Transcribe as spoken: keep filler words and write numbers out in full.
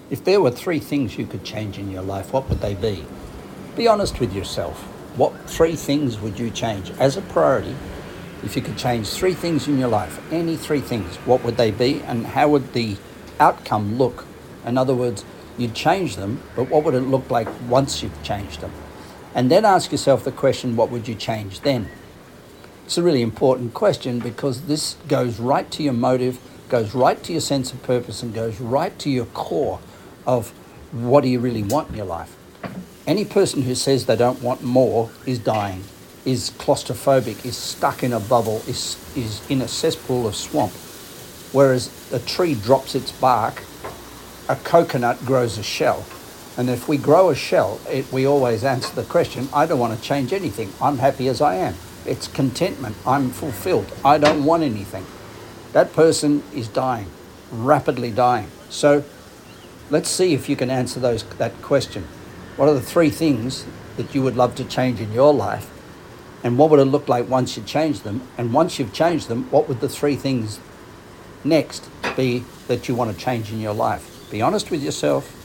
If there were three things you could change in your life, what would they be? Be honest with yourself. What three things would you change as a priority? If you could change three things in your life, any three things, what would they be, and how would the outcome look? In other words, you'd change them, but what would it look like once you've changed them? And then ask yourself the question, what would you change then? It's a really important question because this goes right to your motive, goes right to your sense of purpose, and goes right to your core of what do you really want in your life. Any person who says they don't want more is dying, is claustrophobic, is stuck in a bubble, is, is in a cesspool of swamp. Whereas a tree drops its bark, a coconut grows a shell. And if we grow a shell, it, we always answer the question, I don't want to change anything. I'm happy as I am. It's contentment. I'm fulfilled. I don't want anything. That person is dying, rapidly dying. So let's see if you can answer those that question. What are the three things that you would love to change in your life? And what would it look like once you change them? And once you've changed them, what would the three things next be that you want to change in your life? Be honest with yourself.